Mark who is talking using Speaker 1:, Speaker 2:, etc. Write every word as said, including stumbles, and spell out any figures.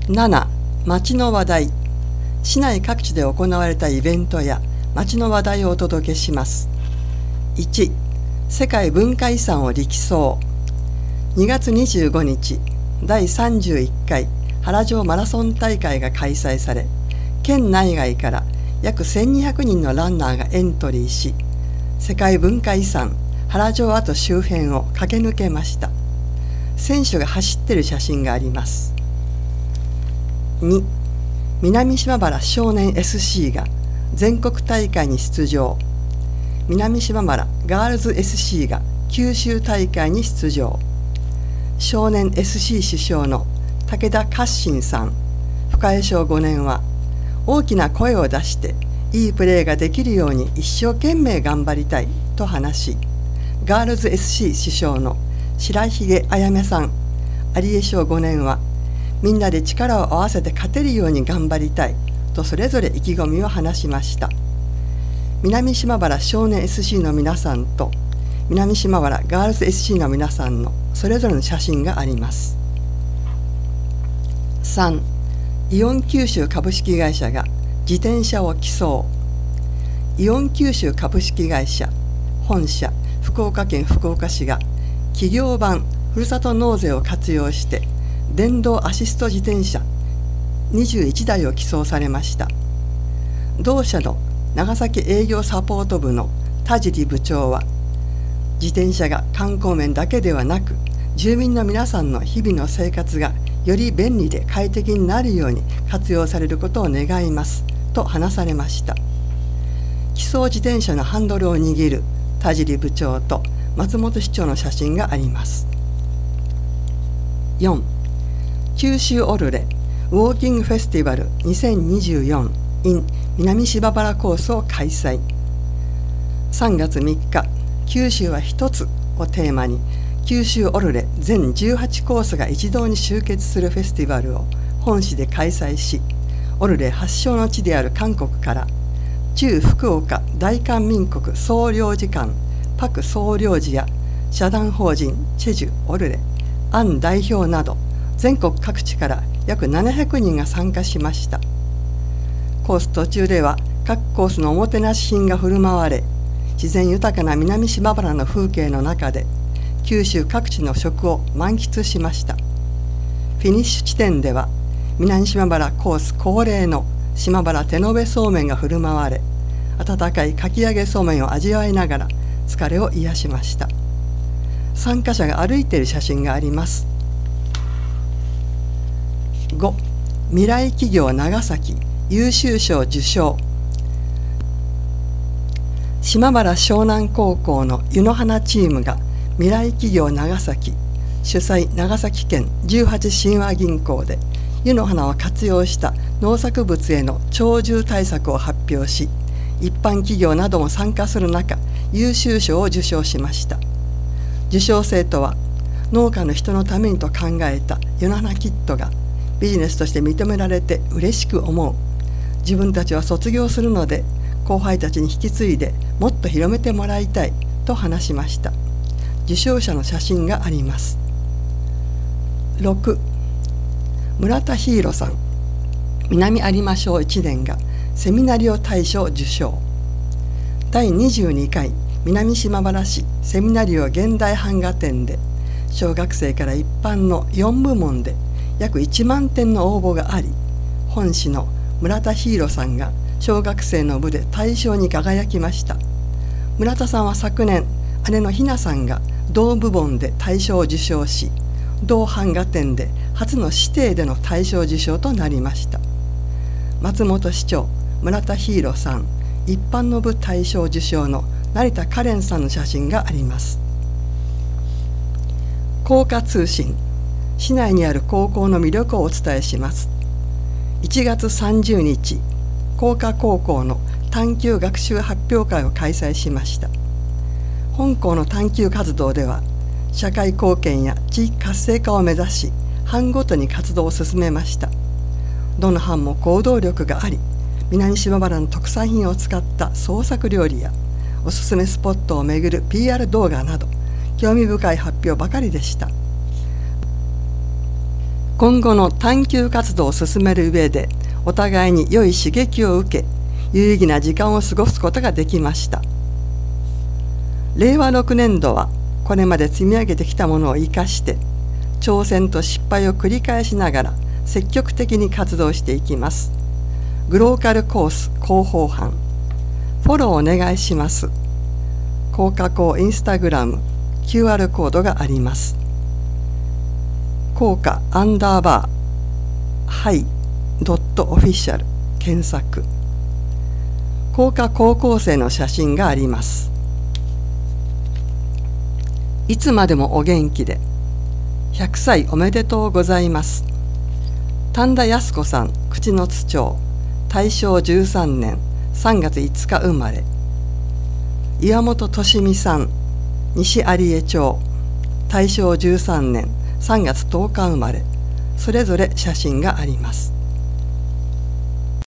Speaker 1: なな、街の話題。市内各地で行われたイベントや街の話題をお届けします。いち、世界文化遺産を力走。にがつにじゅうごにち、だいさんじゅういっかい原城マラソン大会が開催され、県内外から約せんにひゃくにんのランナーがエントリーし、世界文化遺産原城跡周辺を駆け抜けました。選手が走っている写真があります。に、南島原少年 エスシー が全国大会に出場。南島原ガールズ エスシー が九州大会に出場。少年 エスシー 主将の武田勝新さん、深江小ごねんは、大きな声を出していいプレーができるように一生懸命頑張りたいと話し、ガールズ エスシー 主将の白髭あやめさん、有江小ごねんは、みんなで力を合わせて勝てるように頑張りたいとそれぞれ意気込みを話しました。南島原少年 エスシー の皆さんと南島原ガールズ エスシー の皆さんのそれぞれの写真があります。さん、イオン九州株式会社が自転車を寄贈。イオン九州株式会社本社福岡県福岡市が企業版ふるさと納税を活用して電動アシスト自転車にじゅういちだいを寄贈されました。同社の長崎営業サポート部の田尻部長は、自転車が観光面だけではなく住民の皆さんの日々の生活がより便利で快適になるように活用されることを願いますと話されました。寄贈自転車のハンドルを握る田尻部長と松本市長の写真があります。よん、九州オルレウォーキングフェスティバルにせんにじゅうよん in 南芝原コースを開催。さんがつみっか、九州は一つをテーマに九州オルレ全じゅうはちコースが一堂に集結するフェスティバルを本市で開催し、オルレ発祥の地である韓国から駐福岡大韓民国総領事館パク総領事や社団法人チェジュオルレアン代表など全国各地から約ななひゃくにんが参加しました。コース途中では各コースのおもてなし品が振る舞われ、自然豊かな南島原の風景の中で九州各地の食を満喫しました。フィニッシュ地点では南島原コース恒例の島原手延べそうめんが振る舞われ、温かいかき揚げそうめんを味わいながら疲れを癒しました。参加者が歩いている写真があります。ご、未来企業長崎優秀賞受賞。島原湘南高校の湯の花チームが未来企業長崎主催長崎県じゅうはち神話銀行で湯の花を活用した農作物への鳥獣対策を発表し、一般企業なども参加する中、優秀賞を受賞しました。受賞生徒は、農家の人のためにと考えた湯の花キットがビジネスとして認められて嬉しく思う。自分たちは卒業するので後輩たちに引き継いでもっと広めてもらいたいと話しました。受賞者の写真があります。ろく、村田ヒーロさん南有馬小いちねんがセミナリオ大賞受賞。だいにじゅうにかい南島原市セミナリオ現代版画展で小学生から一般のよんぶもんで約いちまんてんの応募があり、本市の村田ヒーロさんが小学生の部で大賞に輝きました。村田さんは昨年姉のひなさんが同部門で大賞を受賞し、同版画展で初の指定での大賞受賞となりました。松本市長村田ヒーロさん一般の部大賞受賞の成田カレンさんの写真があります。工科通信、市内にある高校の魅力をお伝えします。いちがつさんじゅうにち、工科高校の探究学習発表会を開催しました。本校の探究活動では、社会貢献や地域活性化を目指し、班ごとに活動を進めました。どの班も行動力があり、南島原の特産品を使った創作料理や、おすすめスポットを巡る ピーアール 動画など、興味深い発表ばかりでした。 今後の探究活動を進める上でお互いに良い刺激を受け、有意義な時間を過ごすことができました。れいわろくねんどはこれまで積み上げてきたものを生かして、挑戦と失敗を繰り返しながら積極的に活動していきます。グローカルコース広報班、フォローお願いします。高架校インスタグラム キューアール コードがあります。高架アンダーバーハイドットオフィシャル検索。高架高校生の写真があります。いつまでもお元気で。ひゃくさいおめでとうございます。丹田康子さん、口の津町、たいしょうじゅうさんねんさんがついつか生まれ。岩本俊美さん、西有江町、たいしょうじゅうさんねんさんがつとおか生まれ。それぞれ写真があります。